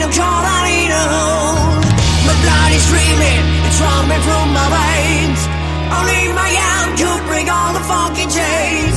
I'm cold, I need a hold. My blood is streaming, it's running through my veins. Only my hand could break all the fucking chains.